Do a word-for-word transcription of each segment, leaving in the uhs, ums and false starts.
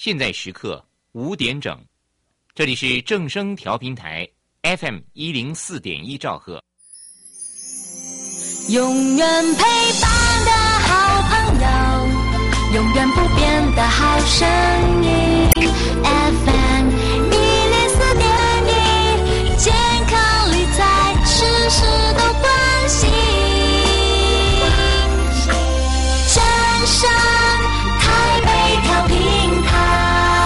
现在时刻五点整，这里是正声调频台 F M 一零四点一兆赫， 永远陪伴的好朋友，永远不变的好声音 F M 一零四点一，健康理财事事都关心，正声台北调频台。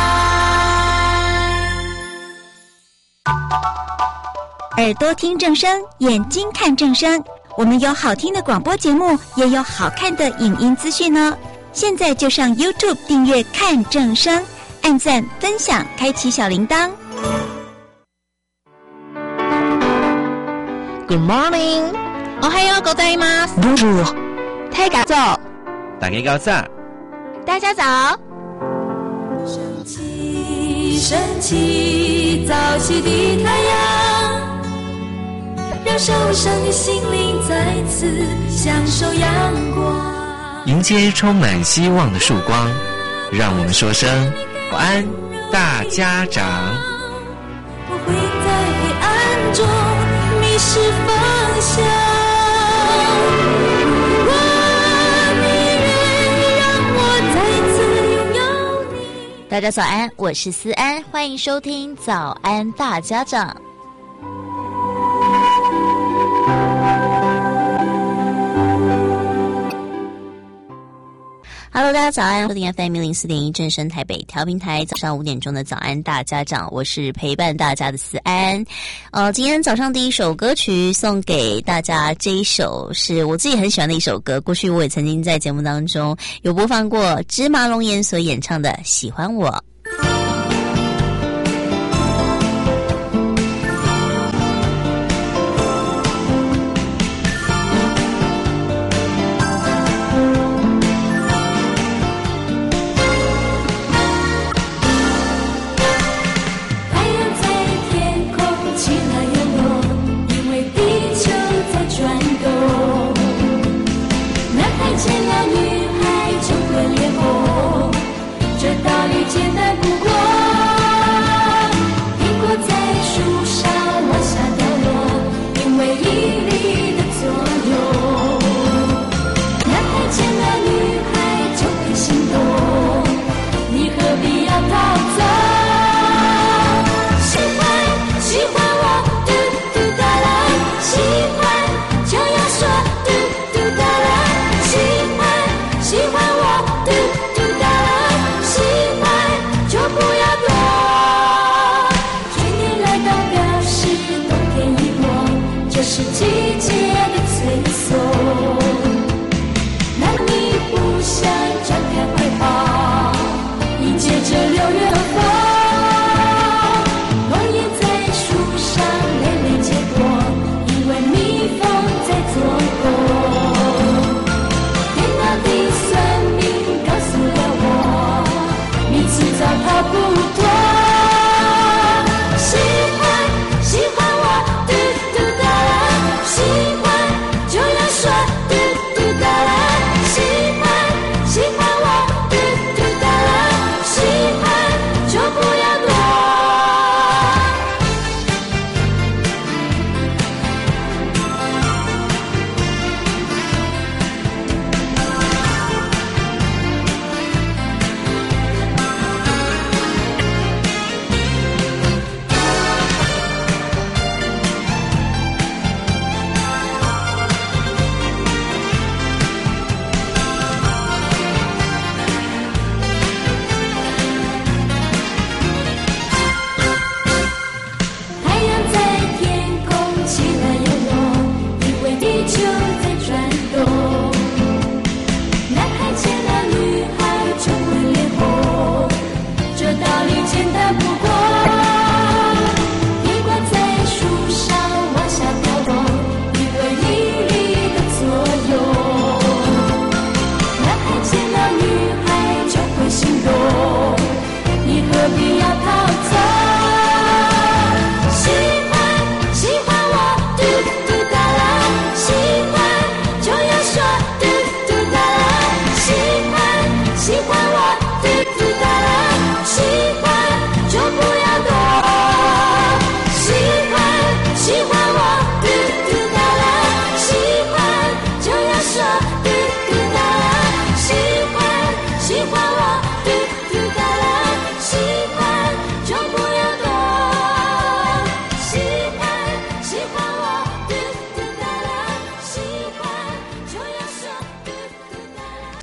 耳朵听正声，眼睛看正声，我们有好听的广播节目，也有好看的影音资讯哦。现在就上 YouTube 订阅看正声，按赞分享，开启小铃铛。 Good morning， おはようございます。 Bonjour， 大家早， 大家早， 大家早。 升起，升起，早起的太阳，让受伤的心灵再次享受阳光， 迎接充满希望的曙光，让我们说声早安大家长。 不会在黑暗中迷失方向，如果你愿意让我再次拥有你。 大家早安，我是思安，欢迎收听早安大家长。Hello， 大家早安，收听 F M 一零四点一正声台北调频台，早上五点钟的早安大家长，我是陪伴大家的思安。呃，今天早上第一首歌曲送给大家，这一首是我自己很喜欢的一首歌，过去我也曾经在节目当中有播放过芝麻龙岩所演唱的《喜欢我》。 见了女孩就会脸红，这道理简单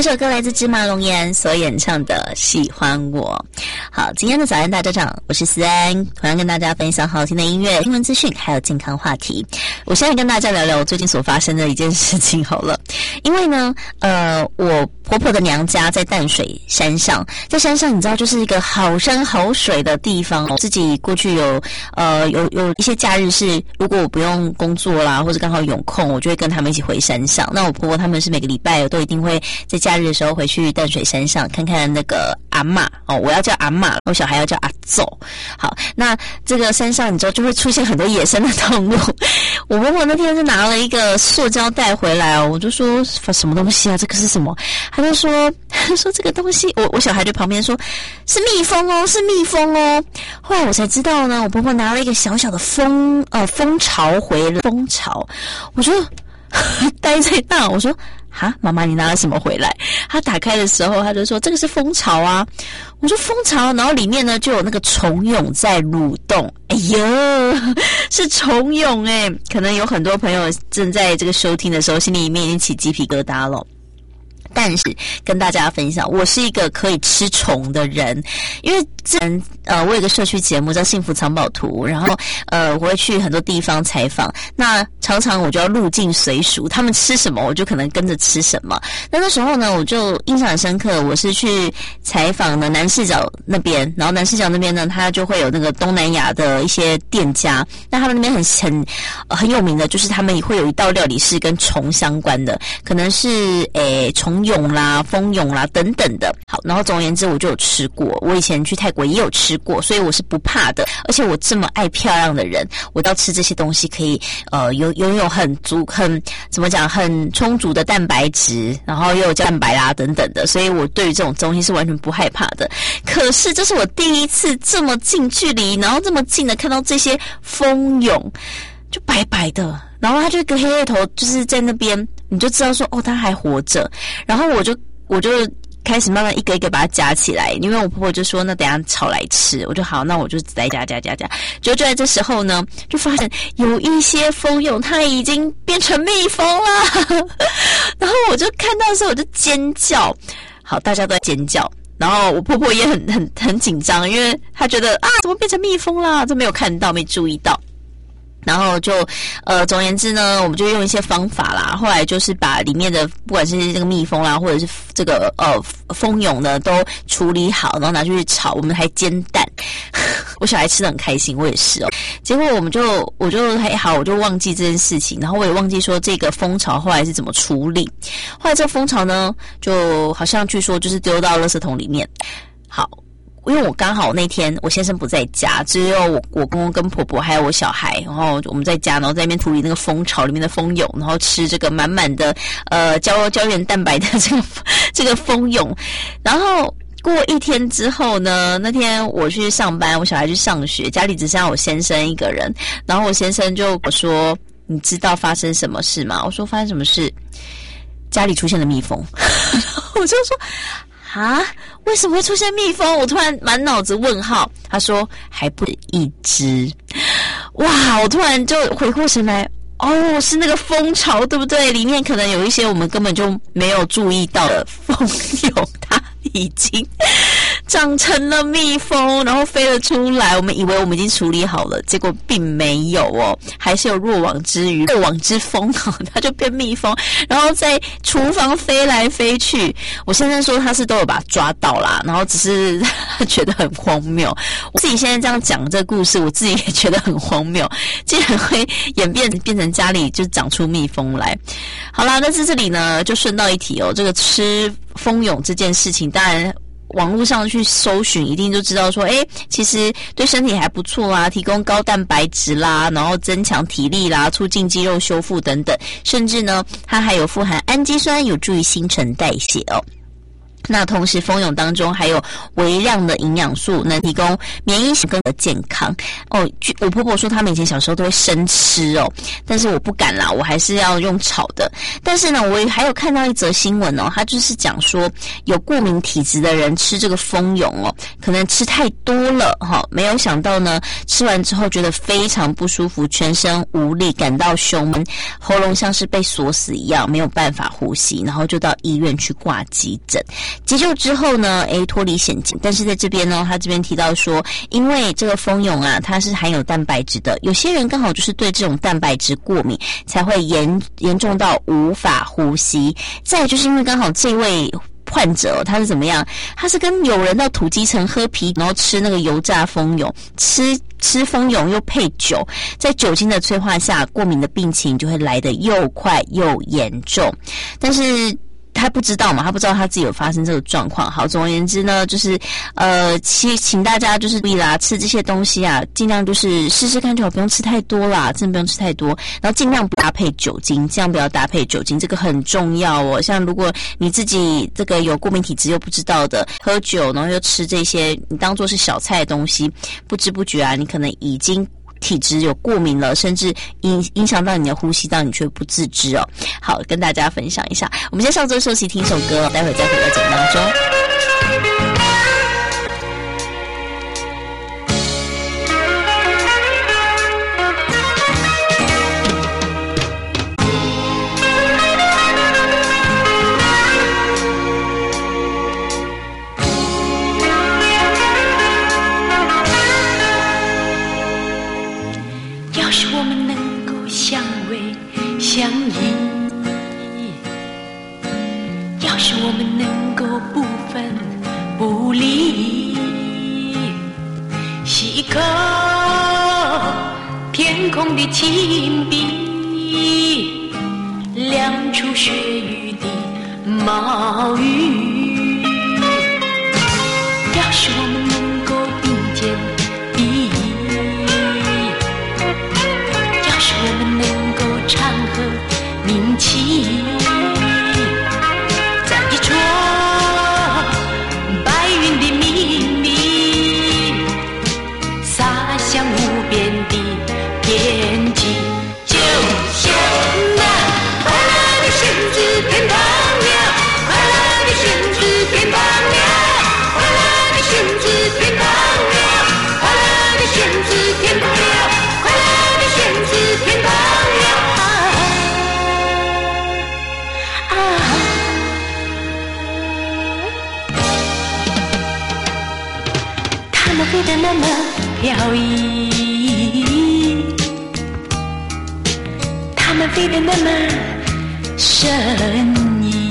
这首歌来自芝麻龙岩所演唱的《喜欢我》。好，今天的早安大家长，我是思安，同样跟大家分享好听的音乐、新闻资讯，还有健康话题。我现在跟大家聊聊我最近所发生的一件事情好了。因为呢，呃，我婆婆的娘家在淡水山上，在山上你知道就是一个好山好水的地方。自己过去有呃有有一些假日是，如果我不用工作啦，或者刚好有空，我就会跟他们一起回山上。那我婆婆他们是每个礼拜都一定会在假日的时候回去淡水山上看看那个阿嬷哦，我要叫阿嬷，我小孩要叫阿祖。好，那这个山上你知道就会出现很多野生的动物。我婆婆那天是拿了一个塑胶袋回来哦，我就说什么东西啊？这个是什么？他就说说这个东西，我我小孩就旁边说是蜜蜂哦，是蜜蜂哦。后来我才知道呢，我婆婆拿了一个小小的蜂呃蜂巢回来，蜂巢，我就呆在那，我说哈，妈妈你拿了什么回来？他打开的时候，他就说这个是蜂巢啊。我说蜂巢，然后里面呢就有那个虫蛹在蠕动。哎呦，是虫蛹哎！可能有很多朋友正在这个收听的时候，心里面已经起鸡皮疙瘩了。但是跟大家分享，我是一个可以吃虫的人，因为之前呃，我有个社区节目叫《幸福藏宝图》，然后呃，我会去很多地方采访，那常常我就要入境随俗，他们吃什么我就可能跟着吃什么。那那时候呢，我就印象很深刻，我是去采访呢南势角那边，然后南势角那边呢，它就会有那个东南亚的一些店家，那他们那边很很、呃、很有名的，就是他们会有一道料理是跟虫相关的，可能是诶虫蛹啦、蜂蛹啦等等的。好，然后总而言之，我就有吃过。我以前去泰国也有吃过，所以我是不怕的。而且我这么爱漂亮的人，我要吃这些东西可以呃有拥有很足、很怎么讲、很充足的蛋白质，然后又有蛋白啦等等的，所以我对于这种东西是完全不害怕的。可是这是我第一次这么近距离，然后这么近的看到这些蜂蛹，就白白的，然后它就一个黑黑头，就是在那边。你就知道说哦，他还活着，然后我就我就开始慢慢一个一个把它夹起来，因为我婆婆就说那等一下炒来吃，我就好，那我就再夹夹夹夹，就就在这时候呢，就发现有一些蜂蛹它已经变成蜜蜂了，然后我就看到的时候我就尖叫，好，大家都在尖叫。然后我婆婆也很很很紧张，因为她觉得啊，怎么变成蜜蜂啦？这没有看到，没注意到。然后就呃，总而言之呢，我们就用一些方法啦。后来就是把里面的不管是这个蜜蜂啦，或者是这个呃蜂蛹呢，都处理好，然后拿去炒。我们还煎蛋，我小孩吃得很开心，我也是哦。结果我们就我就还好，我就忘记这件事情，然后我也忘记说这个蜂巢后来是怎么处理。后来这个蜂巢呢，就好像据说就是丢到垃圾桶里面。好。因为我刚好那天我先生不在家，只有我我公公跟婆婆还有我小孩，然后我们在家，然后在那边处理那个蜂巢里面的蜂蛹，然后吃这个满满的呃胶胶原蛋白的这个这个蜂蛹。然后过一天之后呢，那天我去上班，我小孩去上学，家里只剩下我先生一个人。然后我先生就我说：“你知道发生什么事吗？”我说：“发生什么事？家里出现了蜜蜂。”我就说。啊，为什么会出现蜜蜂？我突然满脑子问号。他说还不止一只。哇，我突然就回过神来，哦，是那个蜂巢对不对？里面可能有一些我们根本就没有注意到的蜂蛹，它已经长成了蜜蜂，然后飞了出来。我们以为我们已经处理好了，结果并没有哦，还是有若网之鱼、若网之蜂哦，它就变蜜蜂，然后在厨房飞来飞去。我先生说他是都有把它抓到啦，然后只是他觉得很荒谬。我自己现在这样讲这个故事，我自己也觉得很荒谬，竟然会演变变成家里就长出蜜蜂来。好啦，那在这里呢，就顺道一提哦，这个吃蜂蛹这件事情，当然。网络上去搜寻，一定就知道说，诶，其实对身体还不错啊，提供高蛋白质啦，然后增强体力啦，促进肌肉修复等等，甚至呢，它还有富含氨基酸，有助于新陈代谢哦。 那同时蜂蛹当中还有微量的营养素，能提供免疫系统的健康哦。我婆婆说他们以前小时候都会生吃哦，但是我不敢啦，我还是要用炒的。但是呢，我还有看到一则新闻哦，它就是讲说有过敏体质的人吃这个蜂蛹哦，可能吃太多了哈、哦，没有想到呢，吃完之后觉得非常不舒服，全身无力，感到胸闷，喉咙像是被锁死一样，没有办法呼吸，然后就到医院去挂急诊。急救之后呢，诶，脱离险境。但是在这边呢，他这边提到说，因为这个蜂蛹啊，它是含有蛋白质的，有些人刚好就是对这种蛋白质过敏，才会严严重到无法呼吸。再来就是因为刚好这位患者、哦、他是怎么样？他是跟友人到土鸡城喝啤，然后吃那个油炸蜂蛹，吃吃蜂蛹又配酒，在酒精的催化下，过敏的病情就会来得又快又严重。但是他不知道嘛，他不知道他自己有发生这个状况。好，总而言之呢，就是呃，请请大家就是注意啦，吃这些东西啊，尽量就是试试看就好，不用吃太多啦，真的不用吃太多。然后尽量不搭配酒精，尽量不要搭配酒精，这个很重要哦。像如果你自己这个有过敏体质又不知道的，喝酒然后又吃这些，你当作是小菜的东西，不知不觉啊，你可能已经体质有过敏了，甚至影影响到你的呼吸道，你却不自知哦。好，跟大家分享一下。我们先上周休息听一首歌，待会再回到节目当中。 要是我们能够相偎相依，要是我们能够不分不离，吸一口天空的清碧，亮出雪域的毛羽。要是我们能够并肩比翼，要是我们能够唱和鸣起，在一撮白云的明里，洒向无边的天际，就像那快乐的仙子偏旁鸟，快乐的仙子偏旁鸟，快乐的仙子偏旁鸟，快乐的仙子偏旁鸟，快乐的仙子偏旁鸟。啊它们飞得那么飘逸，它们飞得那么神秘。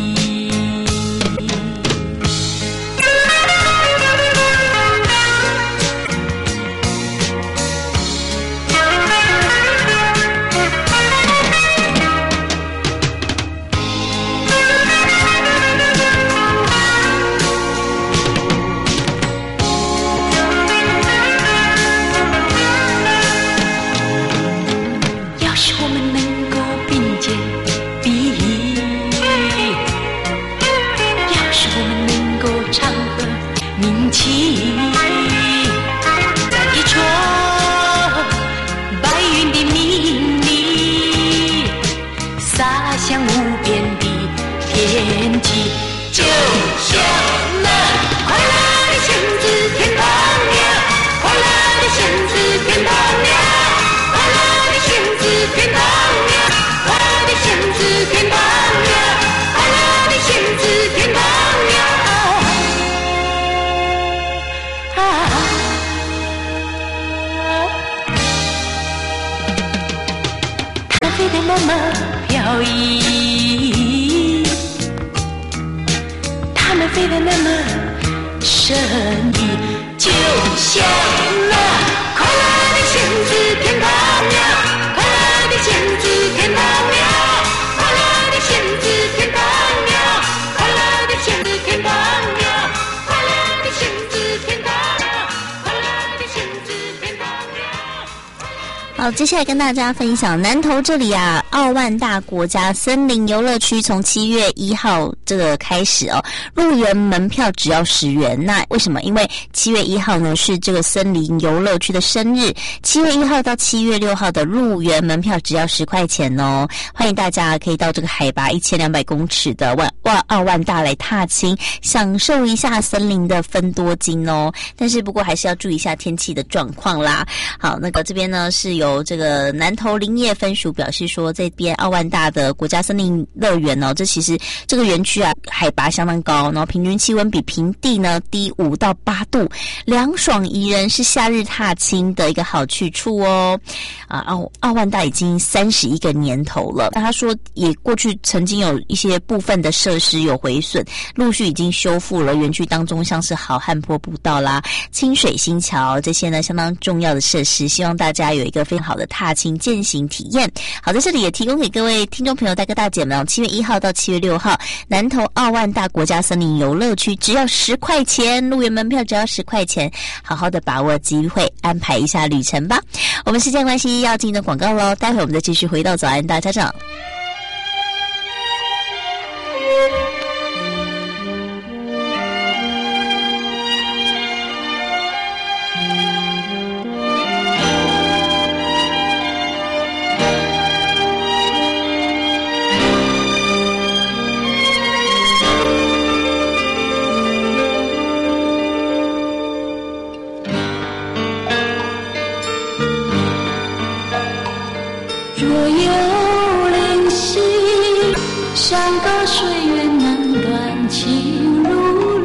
要是我们能够并肩比翼，要是我们能够唱和鸣起，在一撮白云的明里，洒向无边的天际，就像那快乐的仙子偏旁鸟，快乐的仙子偏旁鸟，快乐的仙子偏旁鸟，快乐的仙子偏旁鸟，快乐的仙子偏旁鸟。啊它飞得那么飘逸，它们飞得那么神秘，就像那快乐的仙子偏旁鸟，快乐的仙子偏旁鸟，快乐的仙子偏旁鸟，快乐的仙子偏旁鸟，快乐的仙子偏旁鸟，快乐的仙子偏旁鸟。 好，接下来跟大家分享南投这里啊，奥万大国家森林游乐区从七月一号这个开始哦，入园门票只要十元。那为什么？因为七月一号呢是这个森林游乐区的生日，七月一号到七月六号的入园门票只要十块钱哦。欢迎大家可以到这个海拔一千两百公尺的万万奥万大来踏青，享受一下森林的芬多精哦。但是不过还是要注意一下天气的状况啦。好，那个这边呢是有这个南投林业分署表示说，这边奥万大的国家森林乐园哦，这其实这个园区啊海拔相当高，然后平均气温比平地呢低五到八度，凉爽宜人，是夏日踏青的一个好去处哦。啊，奥奥万大已经三十一个年头了，那他说也过去曾经有一些部分的设施有毁损，陆续已经修复了。园区当中像是好汉坡步道啦、清水新桥这些呢相当重要的设施，希望大家有一个非常好的踏青健行体验。好，在这里也提供给各位听众朋友大哥大姐们，七月一号到七月六号，南投奥万大国家森林游乐区只要十块钱，入园门票只要十块钱，好好的把握机会，安排一下旅程吧。我们时间关系要进的广告咯，待会我们再继续回到早安大家长。 山高水远难断情如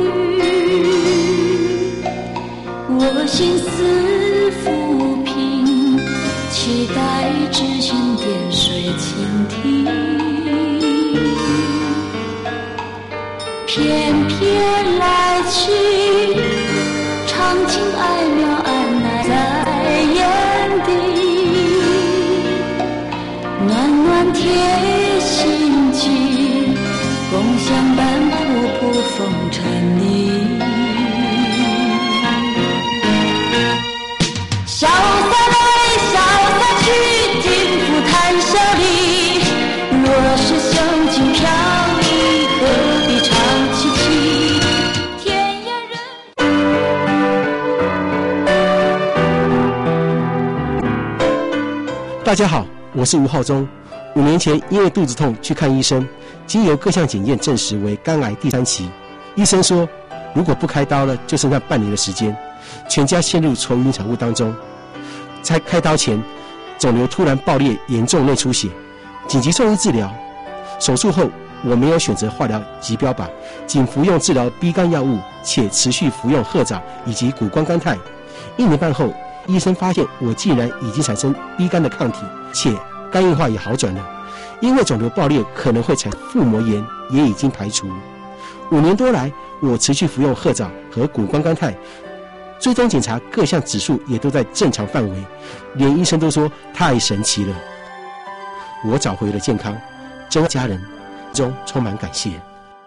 缕，我心思浮萍，期待知心点水倾听，偏偏来去长情爱渺安奈在眼底，暖暖贴心情，共相伴仆仆风尘里，潇洒来潇洒去，尽付谈笑里。若是相情飘逸，何必长戚戚？天涯人。大家好，我是吴浩中。五年前因为肚子痛去看医生，经由各项检验证实为肝癌第三期。医生说，如果不开刀了，就剩下半年的时间，全家陷入愁云惨雾当中。在开刀前，肿瘤突然爆裂，严重内出血，紧急送医治疗。手术后，我没有选择化疗及标靶，仅服用治疗 B 肝药物，且持续服用褐藻以及谷胱甘肽。一年半后，医生发现我竟然已经产生 B 肝的抗体，且肝硬化也好转了。因为肿瘤爆裂可能会产腹膜炎，也已经排除。五年多来，我持续服用褐藻和谷胱甘肽，追踪检查各项指数也都在正常范围，连医生都说太神奇了。我找回了健康，真家人中充满感谢。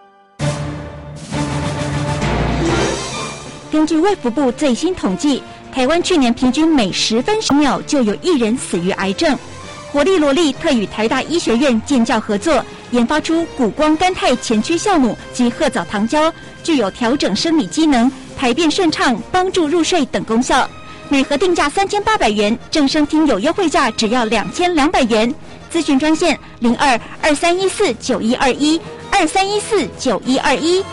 根据卫福部最新统计，台湾去年平均每十分十秒就有一人死于癌症。活力罗力特与台大医学院建教合作，研发出谷胱甘肽前驱酵母及褐藻糖胶，具有调整生理机能、排便顺畅、帮助入睡等功效。每盒定价三千八百元，正声听有优惠价只要两千两百元。咨询专线零二二三一四九一二一二三一四九一二一。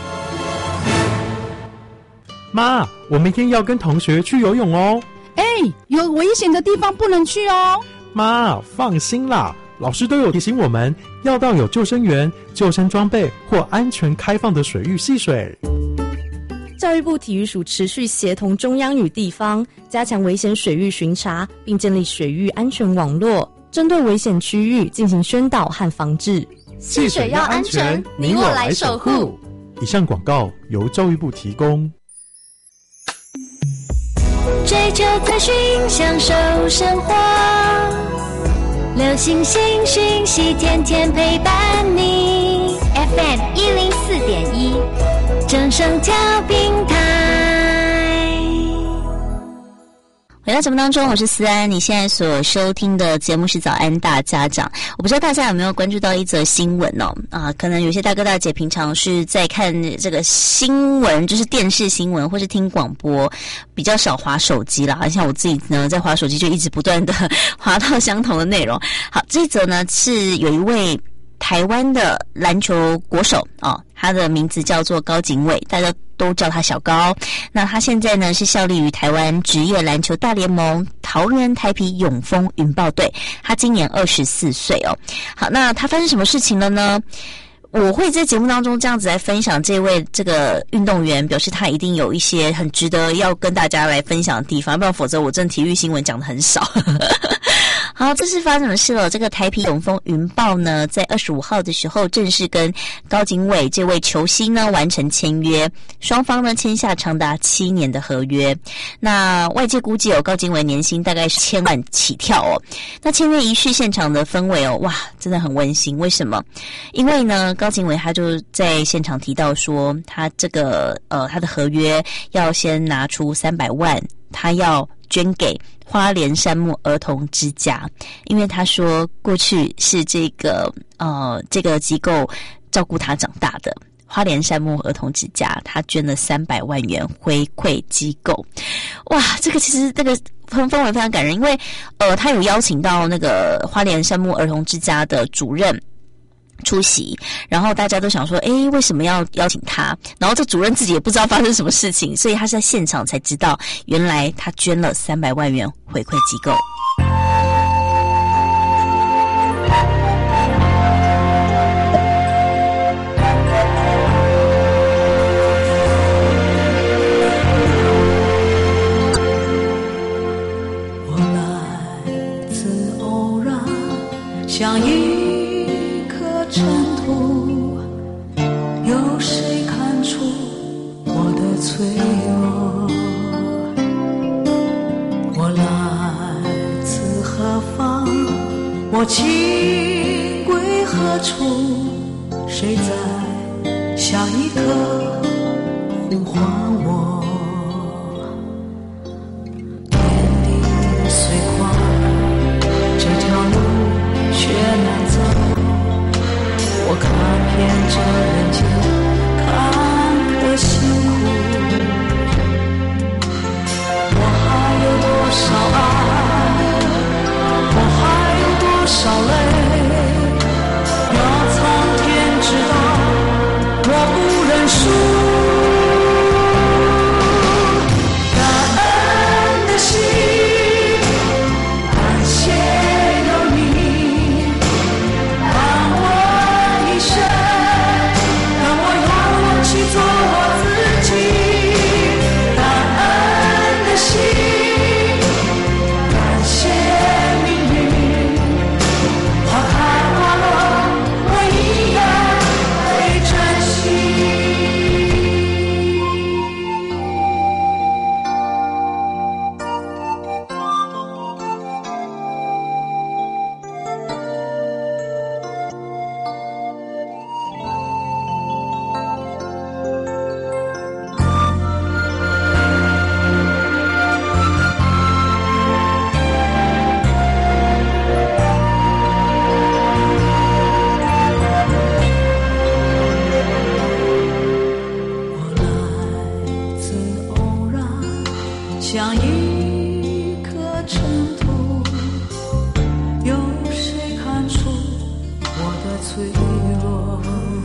妈，我明天要跟同学去游泳哦。 哎，有危险的地方不能去哦。 妈，放心啦，老师都有提醒我们要到有救生员、救生装备或安全开放的水域戏水。 教育部体育署持续协同中央与地方，加强危险水域巡查，并建立水域安全网络，针对危险区域进行宣导和防治。 戏水要安全，你我来守护。以上广告由教育部提供。 追求资讯，享受生活，流行新讯息，天天陪伴你。F M 一零四点一，正声调频台。 回到到节目当中，我是思安。你现在所收听的节目是早安大家长。我不知道大家有没有关注到一则新闻哦？啊，可能有些大哥大姐平常是在看这个新闻，就是电视新闻或是听广播，比较少滑手机啦。像我自己呢，在滑手机就一直不断的滑到相同的内容。好，这则呢是有一位台湾的篮球国手哦，他的名字叫做高景伟，大家都叫他小高。那他现在呢是效力于台湾职业篮球大联盟桃园台啤永丰云豹队，他今年二十四岁哦。好，那他发生什么事情了呢？我会在节目当中这样子来分享这位这个运动员，表示他一定有一些很值得要跟大家来分享的地方，不然否则我真的体育新闻讲得很少。好，这是发生什么事了？这个台啤永丰云豹呢，在二十五号的时候正式跟高景伟这位球星呢完成签约，双方呢签下长达七年的合约。那外界估计有高景伟年薪大概是千万起跳哦。那签约仪式现场的氛围哦，哇，真的很温馨。为什么？因为呢，高景伟他就在现场提到说，他这个呃他的合约要先拿出三百万，他要捐给花莲山木儿童之家，因为他说过去是这个呃这个机构照顾他长大的花莲山木儿童之家，他捐了三百万元回馈机构。哇，这个其实这个氛氛围非常感人，因为呃他有邀请到那个花莲山木儿童之家的主任出席，然后大家都想说，诶，为什么要邀请他？然后这主任自己也不知道发生什么事情，所以他是在现场才知道，原来他捐了三百万元回馈机构。 我来自偶然，像一颗尘土，有谁看出我的脆弱？我来自何方？我情归何处？谁在下一刻呼唤我？天地虽宽，这条路却难走。我看遍这人间坎坷辛苦，我还有多少爱，我还有多少泪，要苍天知道，我不认输。感恩的心，感谢有你伴我一生，让我有勇气做我自己。感恩的心，感谢命运，花开花落，我依然会珍惜。我来自偶然，像一颗尘土，有谁看出我的脆弱？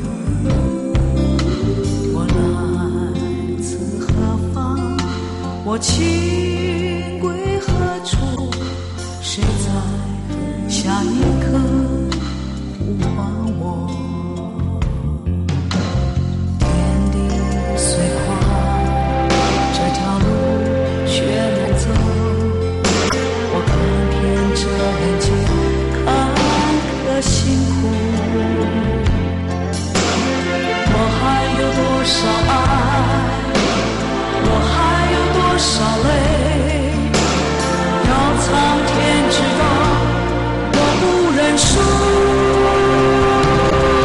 我来自何方？我情归何处？谁在下一刻呼唤我？天地虽宽，这条路却难走。我看遍这人间坎坷辛苦，我还有多少爱，我还有多少泪，要苍天知道，我不认输。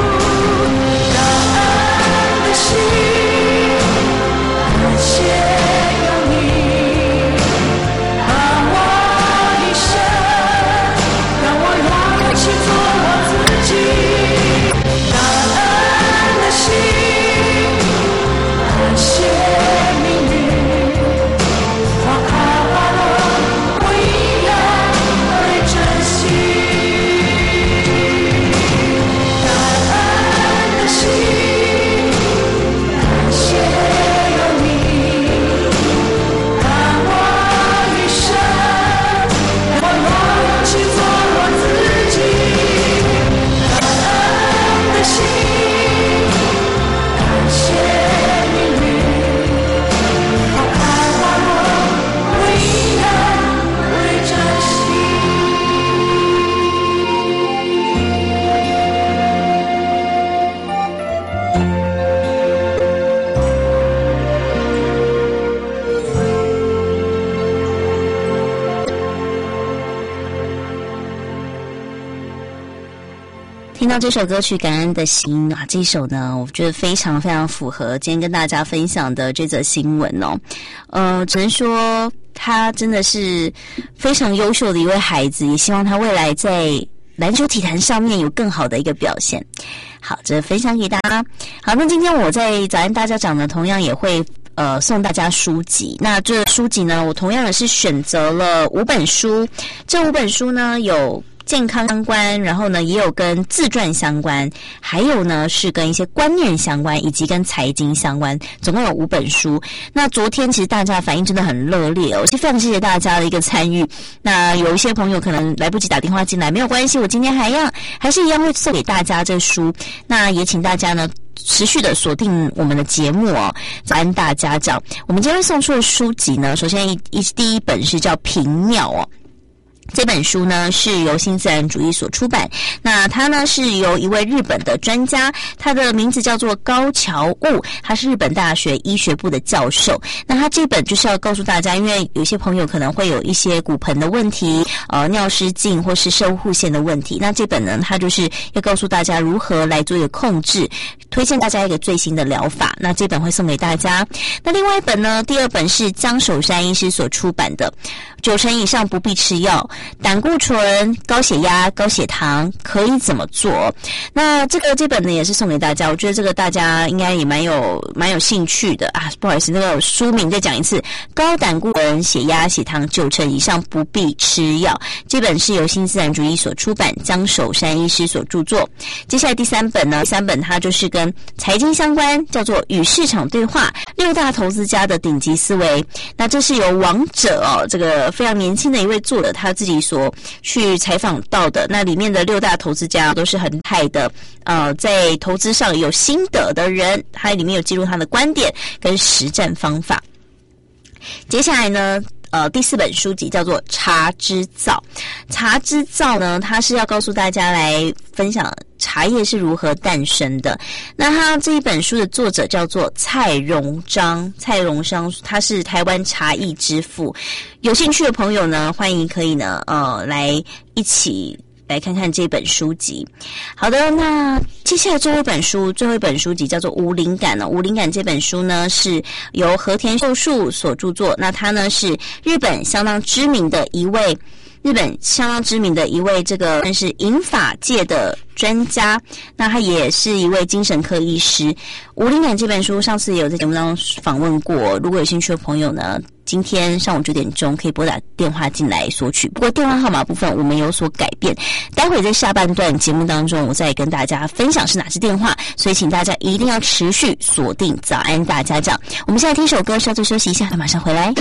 听到这首歌曲《感恩的心》啊，这首呢，我觉得非常非常符合今天跟大家分享的这则新闻哦。呃，只能说他真的是非常优秀的一位孩子，也希望他未来在篮球体坛上面有更好的一个表现。好，这分享给大家。好，那今天我在早安大家长呢，同样也会呃送大家书籍。那这书籍呢，我同样的是选择了五本书，这五本书呢有健康相关，然后呢也有跟自传相关，还有呢是跟一些观念相关，以及跟财经相关，总共有五本书。那昨天其实大家的反应真的很热烈哦，是非常谢谢大家的一个参与。那有一些朋友可能来不及打电话进来，没有关系，我今天还要还是一样会送给大家这书。那也请大家呢持续的锁定我们的节目哦，早安大家长。我们今天送出的书籍呢，首先一一第一本是叫《平鸟》哦。这本书呢是由新自然主义所出版，那它呢是由一位日本的专家，他的名字叫做高桥悟，他是日本大学医学部的教授。那他这本就是要告诉大家，因为有些朋友可能会有一些骨盆的问题，呃尿失禁或是射护腺的问题，那这本呢他就是要告诉大家如何来做一个控制，推荐大家一个最新的疗法，那这本会送给大家。那另外一本呢，第二本是江守山医师所出版的九成以上不必吃药，胆固醇、高血压、高血糖可以怎么做？那这个这本呢也是送给大家，我觉得这个大家应该也蛮有蛮有兴趣的啊。不好意思，那个书名再讲一次：高胆固醇、血压、血糖九成以上不必吃药。这本是由新自然主义所出版，江守山医师所著作。接下来第三本呢，第三本它就是跟财经相关，叫做《与市场对话：六大投资家的顶级思维》。那这是由王者哦，这个非常年轻的一位作者他自己所去采访到的，那里面的六大投资家都是很厉害的，呃，在投资上有心得的人，他里面有记录他的观点跟实战方法。接下来呢，呃，第四本书籍叫做《茶之造》。茶之造呢，它是要告诉大家来分享茶叶是如何诞生的。那他这一本书的作者叫做蔡荣章，蔡荣章他是台湾茶艺之父。有兴趣的朋友呢，欢迎可以呢，呃，来一起来看看这本书籍。好的，那接下来最后一本书，最后一本书籍叫做《无灵感》呢。《无灵感》这本书呢是由和田秀树所著作，那他呢是日本相当知名的一位。日本相当知名的一位这个算是银发界的专家，那他也是一位精神科医师。无灵感这本书上次也有在节目当中访问过，如果有兴趣的朋友呢，今天上午九点钟可以拨打电话进来索取，不过电话号码部分我们有所改变，待会在下半段节目当中我再跟大家分享是哪支电话，所以请大家一定要持续锁定早安大家长。我们现在听首歌稍作休息一下，马上回来。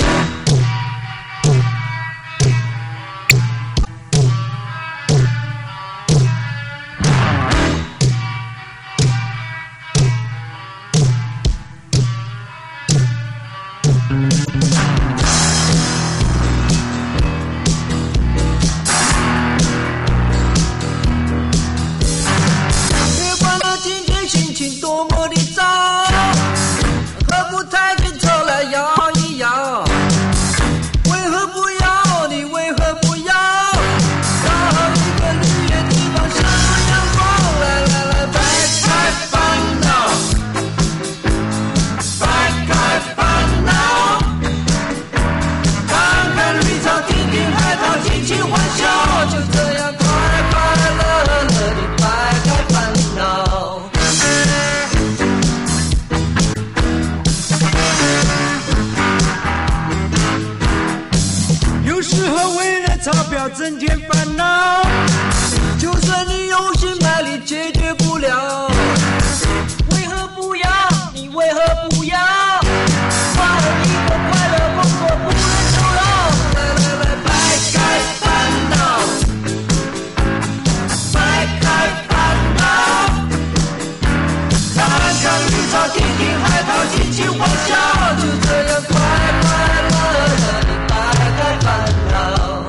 整天烦恼，就算你用心卖力解决不了，为何不要？你为何不要？换一个快乐工作不能酬劳，来来来，摆开烦恼，摆开烦恼，看看绿草，听听海涛，尽情欢笑，就这样快快乐乐地摆开烦恼。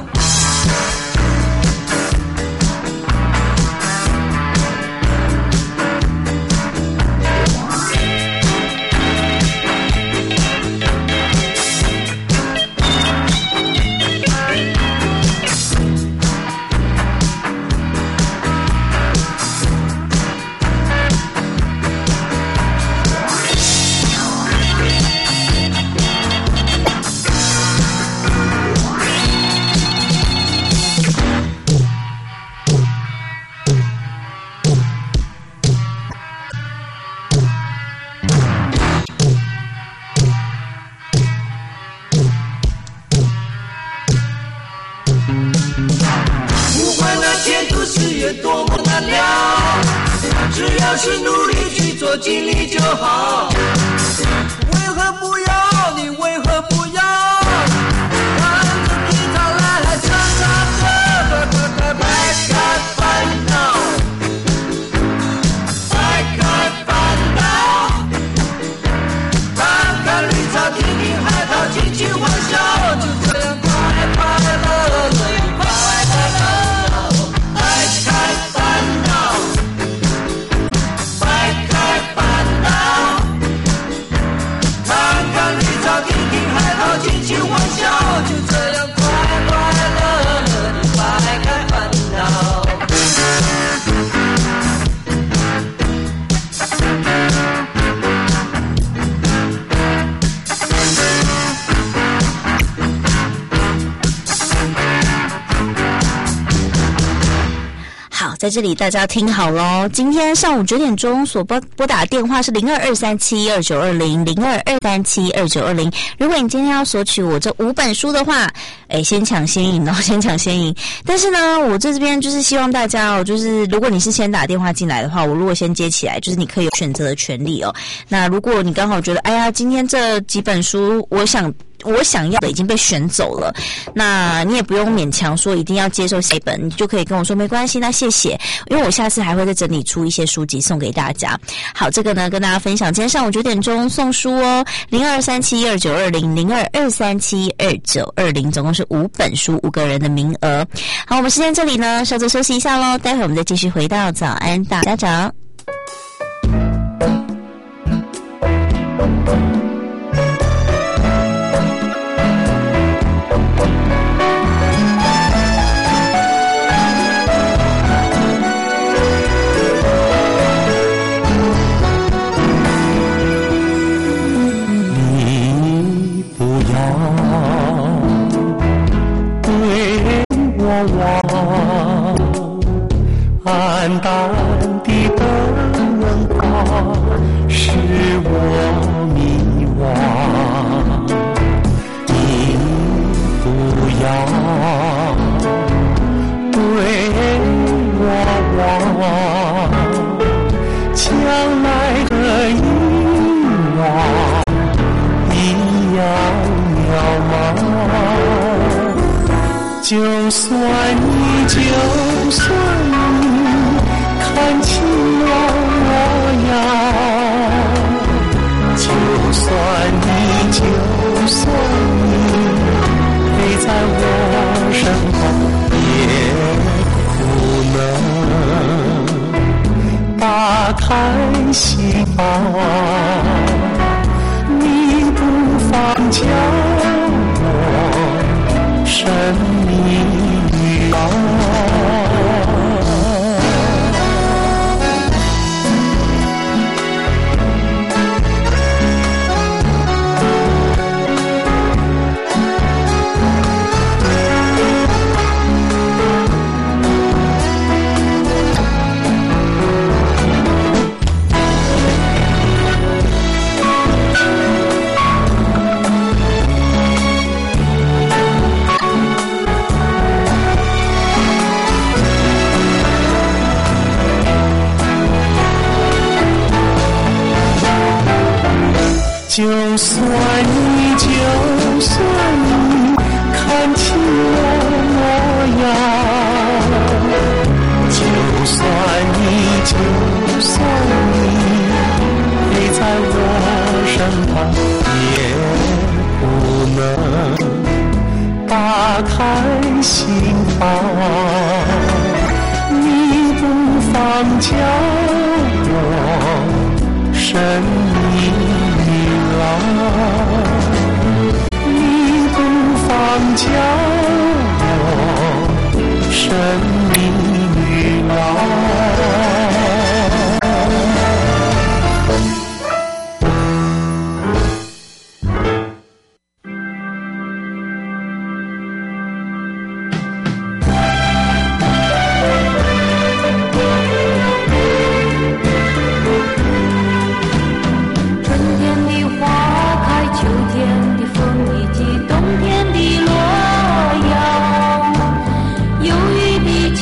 是多么难料，只要是努力去做，尽力就好。为何不要？你为何不要？弹着吉他来来唱唱歌，快快快摆开烦恼，摆开烦恼。看看绿草，听听海涛，尽情欢笑，就这样快快乐乐，快快乐乐，摆开烦恼，摆开烦恼。看看绿草，听听海涛，尽情欢笑，就这样快快乐乐地摆开烦恼。 好，在这里大家听好咯，今天上午九点钟所拨拨打电话是零二二三七二九二零零二二三七二九二零。如果你今天要索取我这五本书的话，哎，先抢先赢哦，先抢先赢。但是呢，我这边就是希望大家哦，就是如果你是先打电话进来的话，我如果先接起来，就是你可以有选择的权利哦。那如果你刚好觉得，哎呀，今天这几本书，我想。我想要的已经被选走了，那你也不用勉强说一定要接受谁本，你就可以跟我说没关系，那谢谢，因为我下次还会再整理出一些书籍送给大家。好，这个呢跟大家分享，今天上午九点钟送书哦，零二三七二九二零零二二三七二九二零，总共是五本书，五个人的名额。好，我们时间这里呢稍作休息一下咯，待会我们再继续回到早安大家长。 淡淡的灯光使我迷惘，你不要对我望，将来的遗忘一样渺茫。就算你，就算你看清了模样，就算你，就算你陪在我身旁，也不能打开心房。你不放将我生命遗忘。就算你，就算你看清我模样，就算你，就算你陪在我身旁，也不能打开心房。你不放将我生命你不放将我生命遗忘。 冬天的洛阳，忧郁的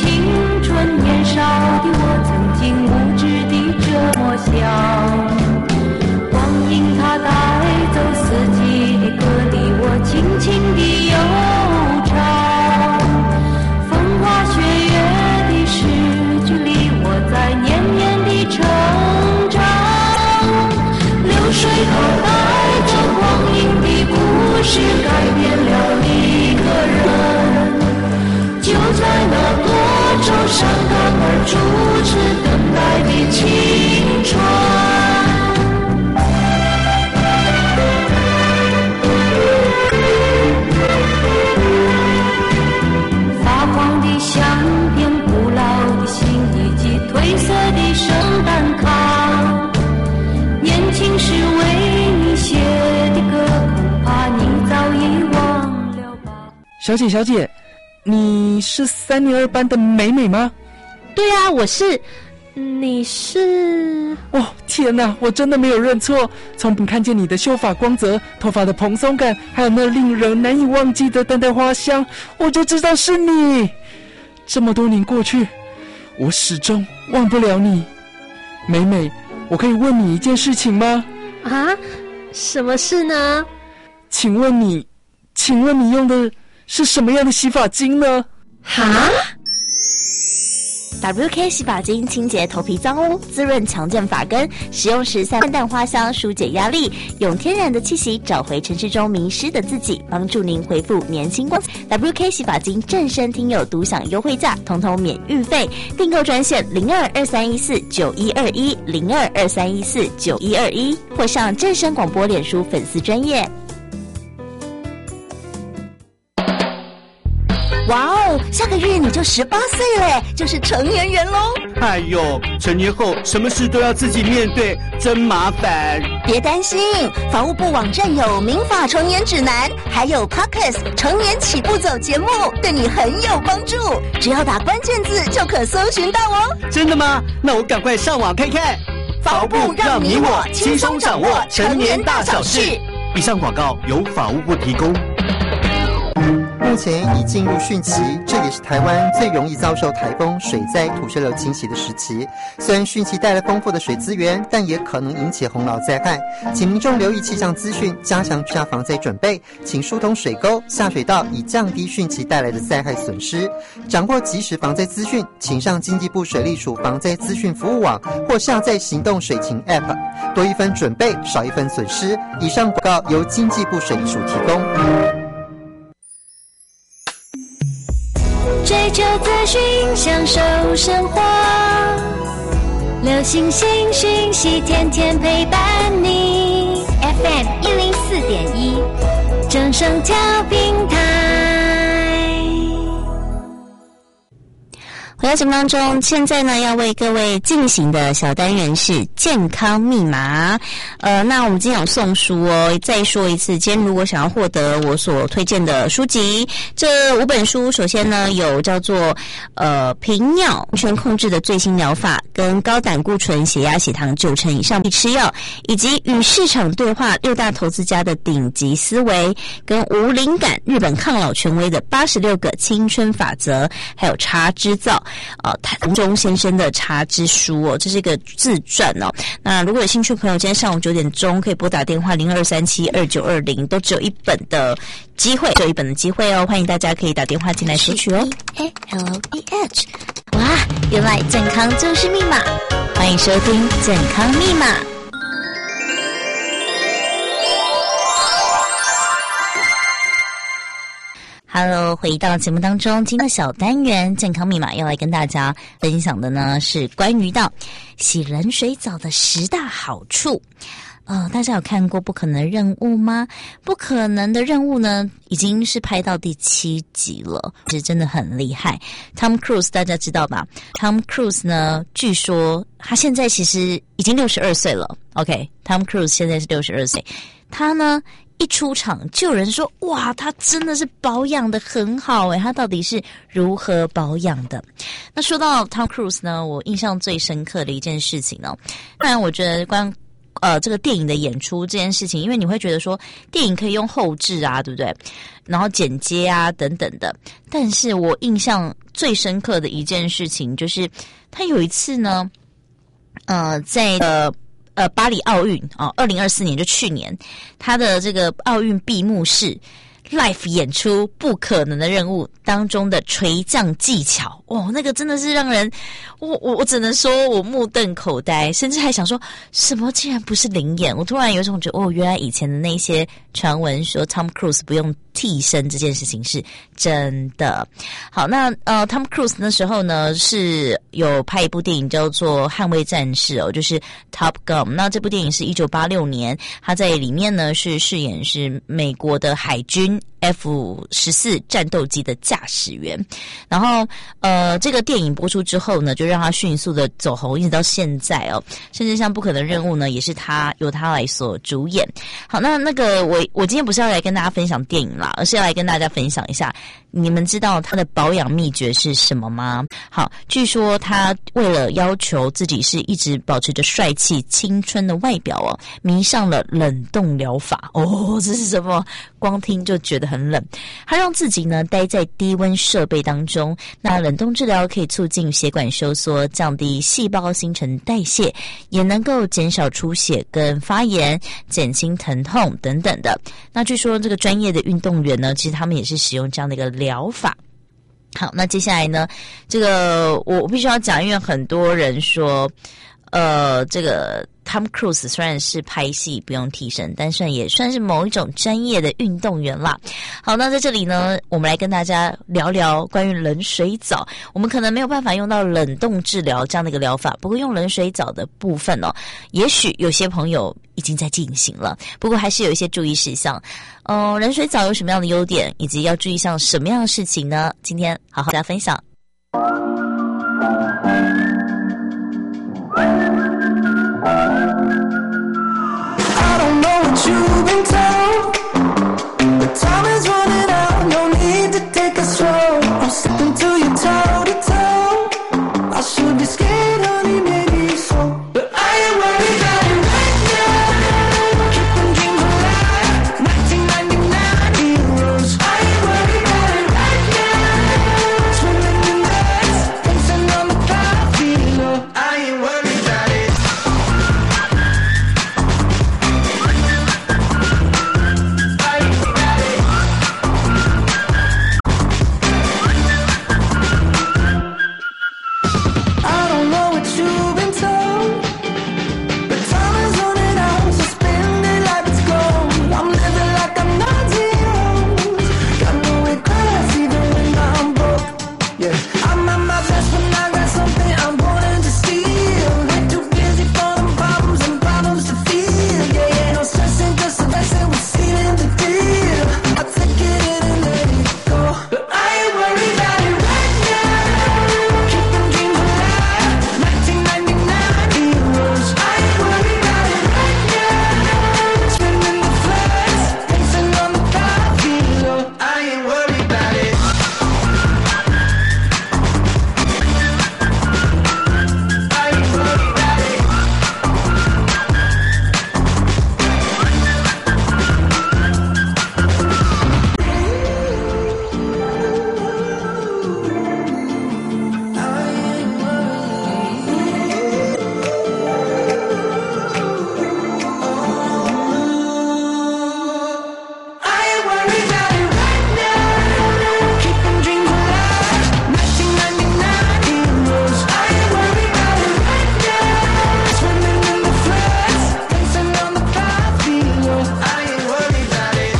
小姐小姐，你是三年二班的美美吗？ 对啊，我是。你是？ 哦，天哪，我真的没有认错。从看见你的秀发光泽、头发的蓬松感，还有那令人难以忘记的淡淡花香，我就知道是你。这么多年过去，我始终忘不了你。美美，我可以问你一件事情吗？ 啊？什么事呢？ 请问你，请问你用的是什么样的洗发精呢？ 哈 ？W K 洗发精清洁头皮脏污，滋润强健发根，使用时散淡花香，疏解压力，用天然的气息找回城市中迷失的自己，帮助您恢复年轻光彩。W K 洗发精正身听友独享优惠价，统统免运费，订购专线零二二三一四九一二一零二二三一四九一二一，或上正声广播脸书粉丝专页。 哇哦，下个月你就十八岁了，就是成年人喽！ 哎呦，成年后什么事都要自己面对，真麻烦。 别担心，法务部网站有民法成年指南，还有 Podcast 成年起步走节目，对你很有帮助。只要打关键字就可搜寻到哦。 真的吗？那我赶快上网看看。 法务部让你我轻松掌握成年大小事。 以上广告由法务部提供。 目前已进入汛期，这也是台湾最容易遭受台风、水灾、土石流侵袭的时期。虽然汛期带来丰富的水资源，但也可能引起洪涝灾害。请民众留意气象资讯，加强下防灾准备，请疏通水沟、下水道，以降低汛期带来的灾害损失。掌握即时防灾资讯，请上经济部水利署防灾资讯服务网，或下载行动水情 App。多一分准备，少一分损失。以上广告由经济部水利署提供。 追求资讯，享受生活，流行新讯息，天天陪伴你。F M 一零四点一，正声调频台。 回到节目当中，现在呢要为各位进行的小单元是健康密码。呃，那我们今天有送书哦，再说一次，今天如果想要获得我所推荐的书籍，这五本书，首先呢有叫做呃频尿完全控制的最新疗法，跟高胆固醇、血压、血糖九成以上必吃药，以及与市场对话六大投资家的顶级思维，跟无灵感日本抗老权威的八十六个青春法则，还有茶之造。呃，谭中先生的茶之书哦，这是一个自传哦。那如果有兴趣的朋友，今天上午九点钟可以拨打电话零二三七二九二零，都只有一本的机会，只有一本的机会哦。欢迎大家可以打电话进来索取哦。 A L E H， 哇，原来健康就是密码， 欢迎收听健康密码。Hello， 回到节目当中，今天的小单元健康密码要来跟大家分享的呢，是关于到洗冷水澡的十大好处。呃，大家有看过《不可能任务》吗？不可能的任务呢，已经是拍到第七集了，其实真的很厉害。Tom Cruise 大家知道吧 ？Tom Cruise 呢，据说他现在其实已经六十二岁了。OK，Tom Cruise 现在是六十二岁，他呢一出场就有人说，哇，他真的是保养得很好诶，他到底是如何保养的？那说到 Tom Cruise 呢，我印象最深刻的一件事情呢，当然我觉得关呃这个电影的演出这件事情，因为你会觉得说电影可以用后制啊，对不对？然后剪接啊等等的，但是我印象最深刻的一件事情就是他有一次呢，呃在呃。呃，巴黎奥运啊，二零二四年就去年，他的这个奥运闭幕式 live 演出《不可能的任务》当中的垂降技巧，哦，那个真的是让人，我我我只能说我目瞪口呆，甚至还想说什么竟然不是灵演，我突然有一种觉得，哦，原来以前的那些传闻说 Tom Cruise 不用替身这件事情是真的。好，那呃 Tom Cruise 那时候呢是有拍一部电影叫做《捍卫战士》哦，就是 Top Gun。那这部电影是一九八六年，他在里面呢是饰演是美国的海军 F 十四 战斗机的驾驶员。然后呃，这个电影播出之后呢，就让他迅速的走红，一直到现在哦。甚至像不可能任务呢，也是他由他来所主演。好，那那个我我今天不是要来跟大家分享电影啦，而是要来跟大家分享一下，你们知道他的保养秘诀是什么吗？好，据说他为了要求自己是一直保持着帅气青春的外表哦，迷上了冷冻疗法哦，这是什么？光听就觉得很冷。他让自己呢待在低温设备当中，那冷冻治疗可以促进血管收缩，降低细胞新陈代谢，也能够减少出血跟发炎，减轻疼痛等等的。那据说这个专业的运动员呢，其实他们也是使用这样的一个疗法。好，那接下来呢，这个我必须要讲，因为很多人说呃，这个 Tom Cruise 虽然是拍戏不用替身，但是也算是某一种专业的运动员啦。好，那在这里呢，我们来跟大家聊聊关于冷水澡。我们可能没有办法用到冷冻治疗这样的一个疗法，不过用冷水澡的部分哦，也许有些朋友已经在进行了，不过还是有一些注意事项。呃，冷水澡有什么样的优点，以及要注意上什么样的事情呢？今天好好大家分享。 I don't know what you've been told, but time is running out, no need to take a stroll. I'm slipping to you toe to toe. I should be scared, honey, maybe so, but I ain't worried about it right now. Keeping dreams alive, nineteen ninety-nine heroes. I ain't worried about it right now. Swimming in nights, dancing on the cloud below. I ain't worried about it. I don't know what you've been told, but time is running out, so spend it like it's gold. I'm living like I'm nineteen years old. Got no regrets even when I'm broke. Yeah, I'm at my best when I got something I'm wanting to steal. Ain't too busy for them problems and problems to feel. Yeah, yeah, no stressing, just arresting, we're sealing the deal. I take it in and let it go, but I ain't worried about it right now. Keeping dreams alive, nineteen ninety-nine heroes. I ain't worried about it right now. Swimming the floods, dancing on the cloud below. I ain't worried about it. I ain't worried about it. I ain't worried about it right now. Keeping dreams alive, nineteen ninety-nine heroes. I ain't worried about it right now. Swimming in the floods, dancing on the cloud below. I ain't worried about it.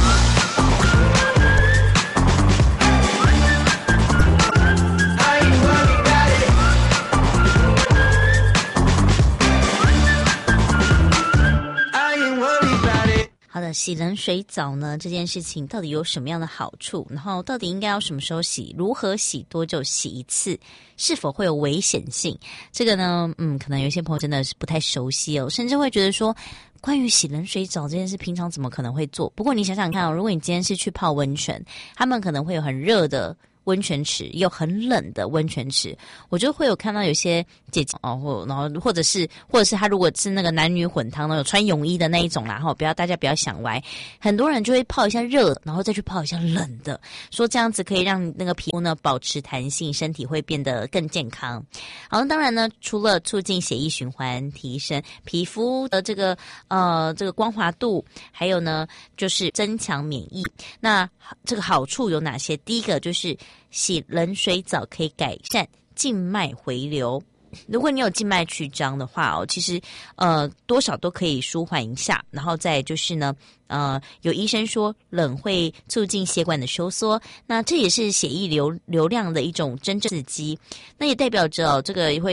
I ain't worried about it. I ain't worried about it. 好的，洗冷水澡呢这件事情到底有什么样的好处？然后到底应该要什么时候洗？如何洗？多久洗一次？是否会有危险性？这个呢，嗯，可能有些朋友真的是不太熟悉哦，甚至会觉得说，关于洗冷水澡这件事，平常怎么可能会做？不过你想想看哦，如果你今天是去泡温泉，他们可能会有很热的温泉池，也有很冷的温泉池。我就会有看到有些姐姐哦，或然后或者是或者是他如果是那个男女混汤呢，有穿泳衣的那一种啦，哈，不要大家不要想歪。很多人就会泡一下热的，然后再去泡一下冷的，说这样子可以让那个皮肤呢保持弹性，身体会变得更健康。好，当然呢，除了促进血液循环，提升皮肤的这个呃这个光滑度，还有呢就是增强免疫。那这个好处有哪些？第一个就是洗冷水澡可以改善静脉回流。如果你有静脉曲张的话哦，其实呃多少都可以舒缓一下。然后再就是呢，呃，有医生说冷会促进血管的收缩，那这也是血液流流量的一种真正刺激。那也代表着哦，这个会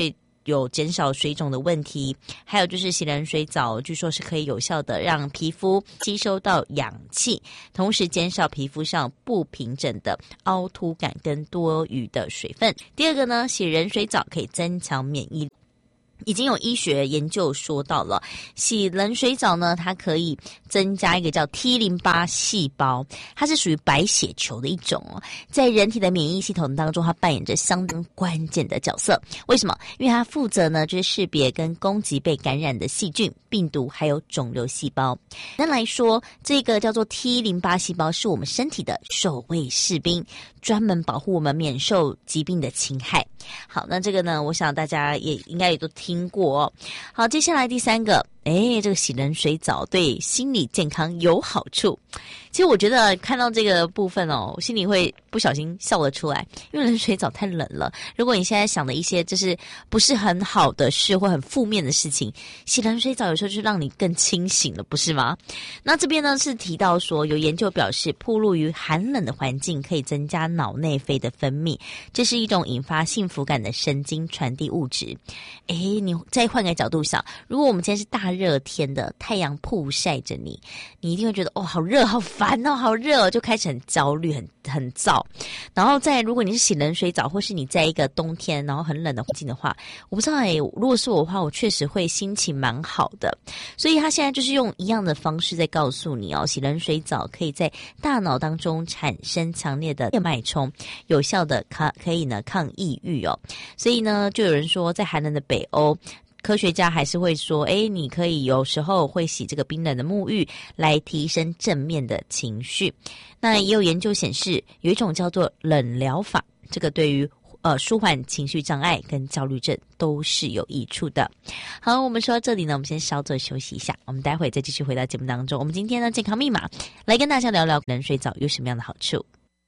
有减少水肿的问题，还有就是洗冷水澡据说是可以有效的让皮肤吸收到氧气，同时减少皮肤上不平整的凹凸感跟多余的水分。第二个呢，洗冷水澡可以增强免疫力。已经有医学研究说到了，洗冷水澡呢，它可以增加一个叫 T 淋巴细胞，它是属于白血球的一种哦，在人体的免疫系统当中，它扮演着相当关键的角色。为什么？因为它负责呢，就是识别跟攻击被感染的细菌、病毒还有肿瘤细胞。简单来说，这个叫做 T 淋巴细胞是我们身体的守卫士兵，专门保护我们免受疾病的侵害。好，那这个呢，我想大家也应该也都听过哦。好，接下来第三个，诶，这个洗冷水澡对心理健康有好处。其实我觉得看到这个部分哦，我心里会不小心笑了出来，因为冷水澡太冷了。如果你现在想的一些就是不是很好的事或很负面的事情，洗冷水澡有时候就让你更清醒了，不是吗？那这边呢是提到说，有研究表示，暴露于寒冷的环境可以增加脑内啡的分泌，这是一种引发幸福感的神经传递物质。诶，你再换个角度想，如果我们今天是大热天的，太阳曝晒着你，你一定会觉得哦，好热，好烦哦，好热哦，就开始很焦虑，很很燥。然后再如果你是洗冷水澡，或是你在一个冬天然后很冷的环境的话，我不知道诶，如果是我的话，我确实会心情蛮好的。所以他现在就是用一样的方式在告诉你哦，洗冷水澡可以在大脑当中产生强烈的电脉冲，有效的抗可以呢抗抑郁哦。所以呢，就有人说，在寒冷的北欧，科学家还是会说，诶，你可以有时候会洗这个冰冷的沐浴来提升正面的情绪。那也有研究显示，有一种叫做冷疗法，这个对于呃舒缓情绪障碍跟焦虑症都是有益处的。好，我们说到这里呢，我们先稍作休息一下，我们待会再继续回到节目当中。我们今天呢，健康密码来跟大家聊聊冷水澡有什么样的好处。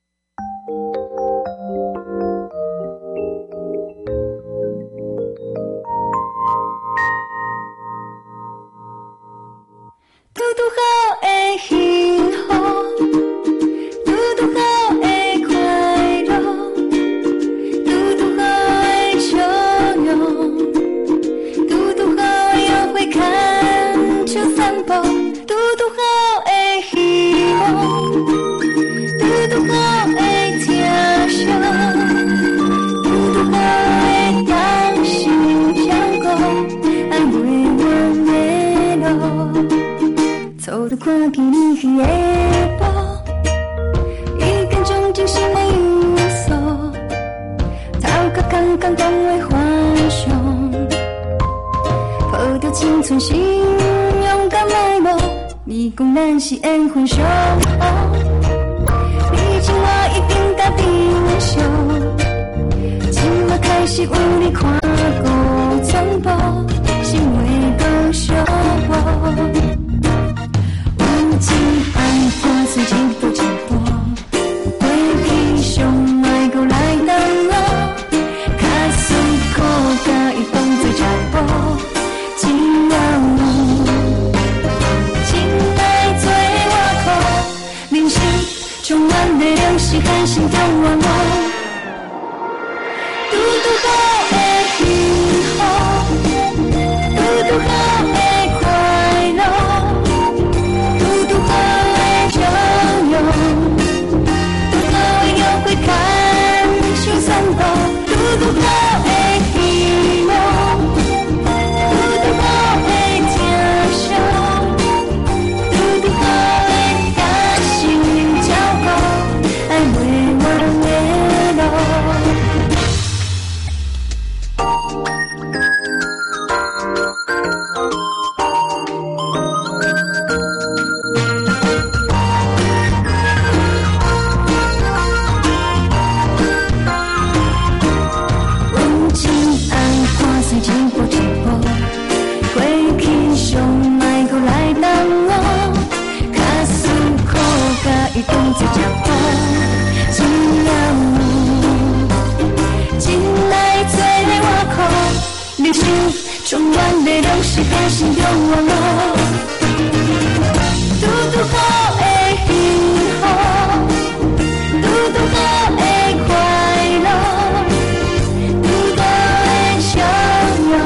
拄拄好的幸福，拄拄好的快乐，拄拄好的笑容，拄拄好又会看出散步，拄拄好的希望，拄拄好的听声，拄拄好的当心照顾，安慰我的路。走得看见你去的步，已经种进心的因素，头壳刚刚讲的幻想，抱着青春心勇敢来路，你讲咱是缘分相逢，你情我一定甲定上，今仔开始有你看过全部，心会更寂寞。情爱看似一步一步，过去上爱搁来等我，卡斯苦甲伊当作食补，真要真爱做我苦，人生充满力量是很心中愿望，拄拄好的幸福，拄拄好的快乐。散步，拄拄好的希望，拄拄好的听声，拄拄好的感心照顾，爱陪我的路。一动作脚步，真要真来做我苦，人生充满力量是很心中我路，拄拄好的幸福，拄拄好的快乐，拄拄好的笑容，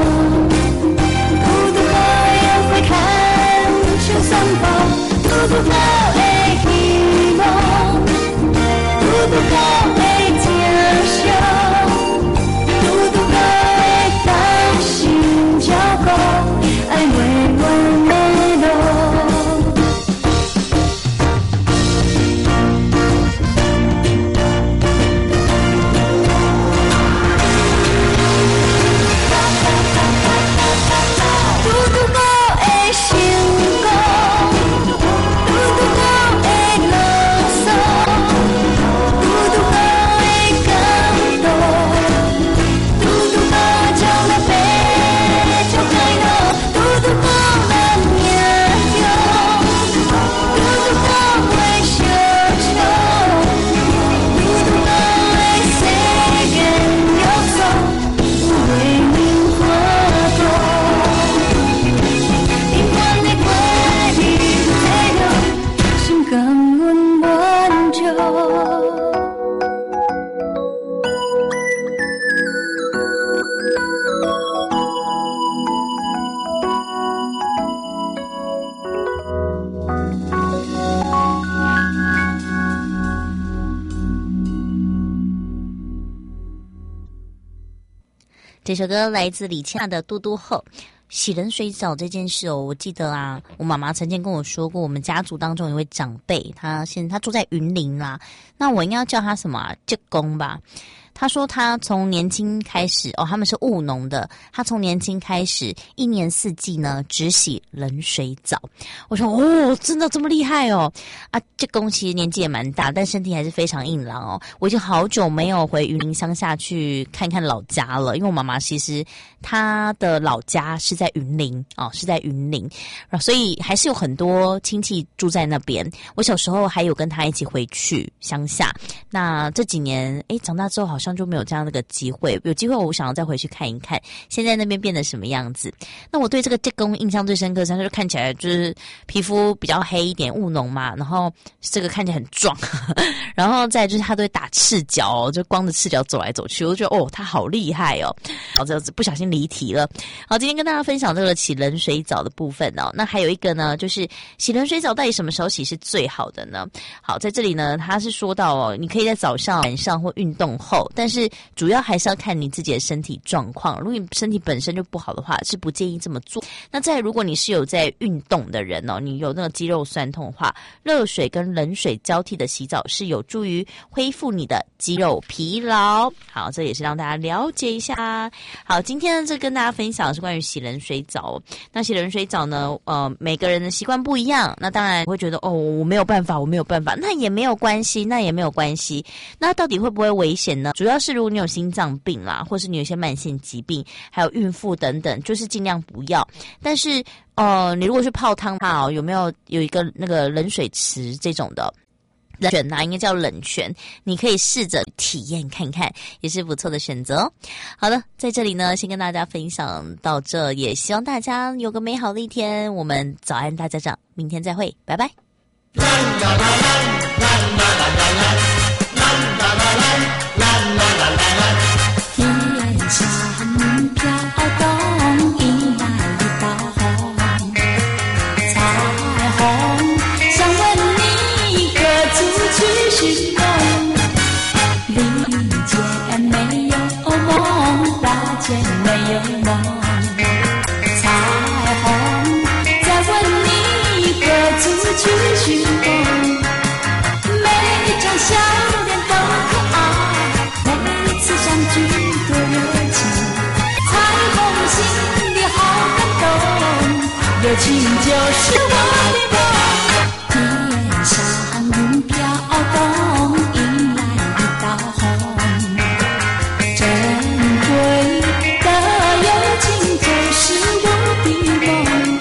这首歌来自李倩的《嘟嘟后》。洗冷水澡这件事哦，我记得啊，我妈妈曾经跟我说过，我们家族当中有一位长辈，他现他住在云林啦，那我应该要叫他什么啊？舅公吧。他说他从年轻开始哦，他们是务农的，他从年轻开始一年四季呢只洗冷水澡。我说哦，真的这么厉害哦啊！这公其实年纪也蛮大，但身体还是非常硬朗哦。我已经好久没有回云林乡下去看看老家了，因为我妈妈其实她的老家是在云林哦，是在云林，所以还是有很多亲戚住在那边。我小时候还有跟她一起回去乡下，那这几年诶长大之后好像就没有这样的个机会，有机会我想要再回去看一看，现在那边变得什么样子。那我对这个舅公印象最深刻，他就看起来就是皮肤比较黑一点，务农嘛，然后这个看起来很壮，然后再就是他都会打赤脚，就光着赤脚走来走去，我就觉得哦，他好厉害哦。好，这样子不小心离题了。好，今天跟大家分享这个洗冷水澡的部分哦。那还有一个呢，就是洗冷水澡到底什么时候洗是最好的呢？好，在这里呢，他是说到哦，你可以在早上、晚上或运动后。但是主要还是要看你自己的身体状况，如果你身体本身就不好的话，是不建议这么做。那再如果你是有在运动的人哦，你有那个肌肉酸痛的话，热水跟冷水交替的洗澡是有助于恢复你的肌肉疲劳。好，这也是让大家了解一下。好，今天呢，这跟大家分享的是关于洗冷水澡。那洗冷水澡呢，呃，每个人的习惯不一样，那当然会觉得哦，我没有办法，我没有办法，那也没有关系，那也没有关系。那到底会不会危险呢？主要是如果你有心脏病啦，或是你有一些慢性疾病，还有孕妇等等，就是尽量不要。但是呃，你如果去泡汤的话，有没有有一个那个冷水池这种的冷泉啊，应该叫冷泉，你可以试着体验看看，也是不错的选择哦。好的，在这里呢，先跟大家分享到这，也希望大家有个美好的一天。我们早安大家长，明天再会，拜拜。 天上飘动迎来的刀红，彩虹想问你何处去寻梦？里间没有梦，花间没有梦。彩虹再问你何处去寻梦？每一场笑脸都可爱，每一次相聚多热情，彩虹心里好感动，友情就是我的梦。天上云飘动，迎来的刀红，珍贵的友情就是我的梦。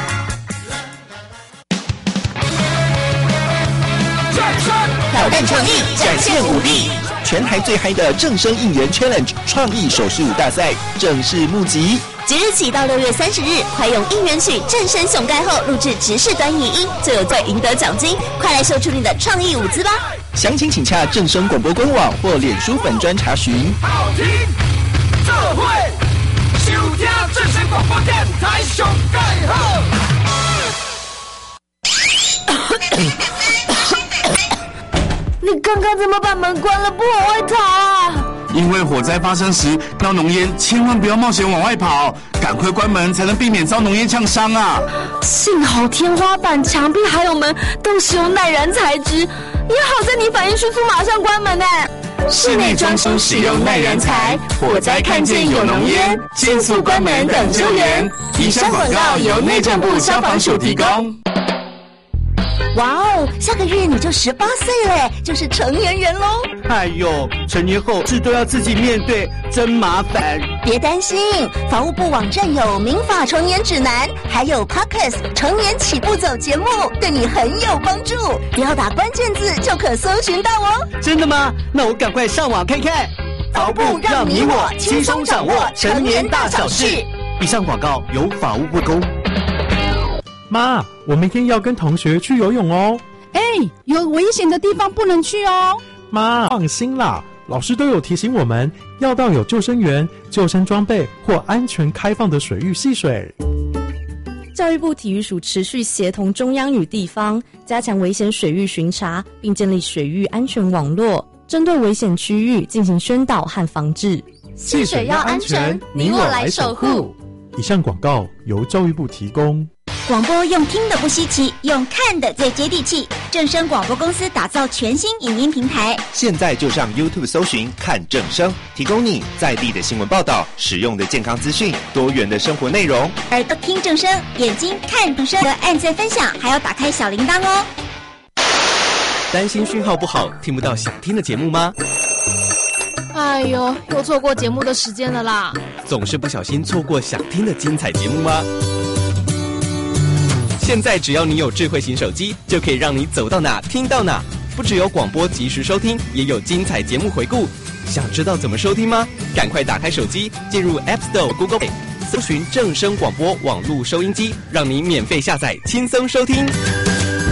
挑战创意，展现武力。全台最嗨的正声应援 Challenge 创意手势舞大赛正式募集， 即日起到六月三十日，快用应援曲《正声熊盖后》录制直视短语音，就有机会赢得奖金。快来秀出你的创意舞姿吧！ 详情请洽正声广播官网或脸书粉专查询。 好听，这会收听正声广播电台熊盖后。 你刚刚怎么把门关了？不往外逃啊！ 因为火灾发生时，冒浓烟千万不要冒险往外跑，赶快关门才能避免遭浓烟呛伤啊！ 幸好天花板、墙壁还有门都使用耐燃材质，也好在你反应迅速，马上关门呢。 室内装修使用耐燃材，火灾看见有浓烟，迅速关门等救援。以上广告由内政部消防署提供。 哇哦，下个月你就十八岁了，就是成年人喽！ 哎呦，成年后事都要自己面对，真麻烦。 别担心，法务部网站有民法成年指南，还有 Podcast 成年起步走节目，对你很有帮助。只要打关键字就可搜寻到哦。 真的吗？那我赶快上网看看。 法务部让你我轻松掌握成年大小事。 以上广告由法务部供。 妈，我明天要跟同学去游泳哦。 哎，有危险的地方不能去哦。 妈，放心啦，老师都有提醒我们，要到有救生员、救生装备或安全开放的水域戏水。 教育部体育署持续协同中央与地方，加强危险水域巡查，并建立水域安全网络，针对危险区域进行宣导和防治。 戏水要安全，你我来守护。 以上广告由教育部提供。 广播用听的不稀奇，用看的最接地气。正声广播公司打造全新影音平台， 现在就上 YouTube 搜寻看正声，提供你在地的新闻报道、实用的健康资讯、多元的生活内容。 耳朵听正声，眼睛看正声的按赞分享，还要打开小铃铛哦。 担心讯号不好，听不到想听的节目吗？ 哎呦，又错过节目的时间了啦！ 总是不小心错过想听的精彩节目吗？现在只要你有智慧型手机，就可以让你走到哪听到哪。不只有广播及时收听，也有精彩节目回顾。想知道怎么收听吗？赶快打开手机，进入 App Store、Google Play， 搜寻正声广播网络收音机，让你免费下载，轻松收听。